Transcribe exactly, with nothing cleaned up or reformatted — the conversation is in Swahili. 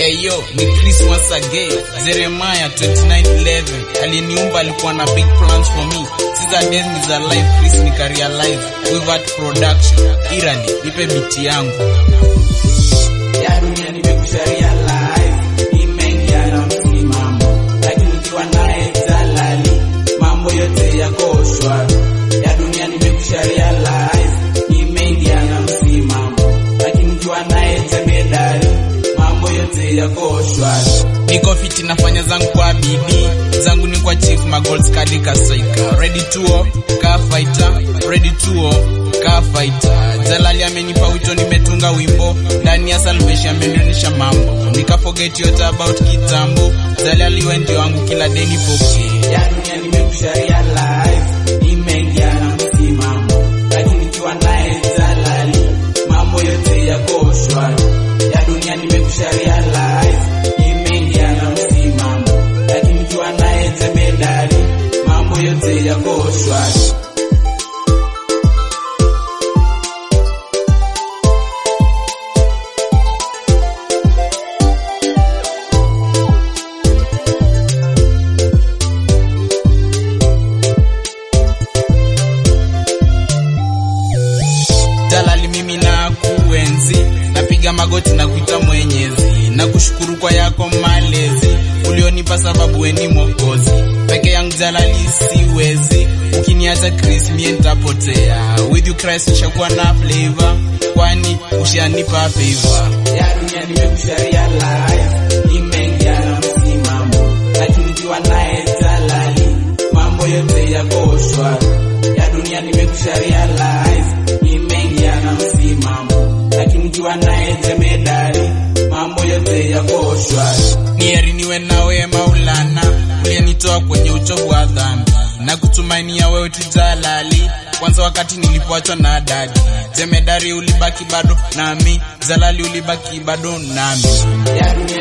Eyo, ni Christmas again. Jeremiah twenty-nine eleven. Aliniumba alikuwa na big plans for me. Siza days ni za life, Chris ni career life. Without production. Irani, nipe biti yangu. Ya dunia nimekusharia life. Nimeingia na msimamo. Lakini ukiwa naye zalali, mambo yote yako shwari. Ya dunia nimekusharia life. Nimeingia na msimamo. Lakini ukiwa naye temedari, mambo yote yako shwari. Niko fiti nafanya zangu kwa bidii. Zangu ni kwa chief magolds kadika striker. Ready to war, car fighter. Ready to war, car fighter. Jalali amenipa wito nimetunga wimbo. Ndani ya salvation amenionyesha mambo. Nika forget yote about kitambo. Jalali wendi wangu kila day nipoke. Ya dunia nimekusharia life. Nimeingia na msimamo. Lakini ukiwa naye jalali, mambo yote yako shwari. Ya dunia nimekusharia life. Nimeingia na msimamo. Lakini ukiwa naye temedari, mambo yote yako shwari. Jalali mimi na kuenzi, napiga magoti na kuita Mwenyezi, na kushukuru kwa yako malezi, ulionipa sababu weni mwokozi. Peke yangu Jalali siwezi, ukiniacha Chris mie nitapotea. With you Christ nishakuwa na flavor, kwani ushanipa favor. Ya dunia nimekusharia life. Nimeingia na msimamo. Lakini ukiwa naye Jalali, mambo yote yako shwari. Ya dunia nimekusharia life. Nimeingia na msimamo. Lakini ukiwa naye temedari, mambo yote yako shwari. Ni heri niwe nawe Maulana, uliyenitoa kwenye uchovu wa dhambi, na kutumainia wewe tu Jalali. Kwanza wakati nilipoachwa na dadi, Jemedari ulibaki bado nami, Jalali ulibaki bado nami. Ya dunia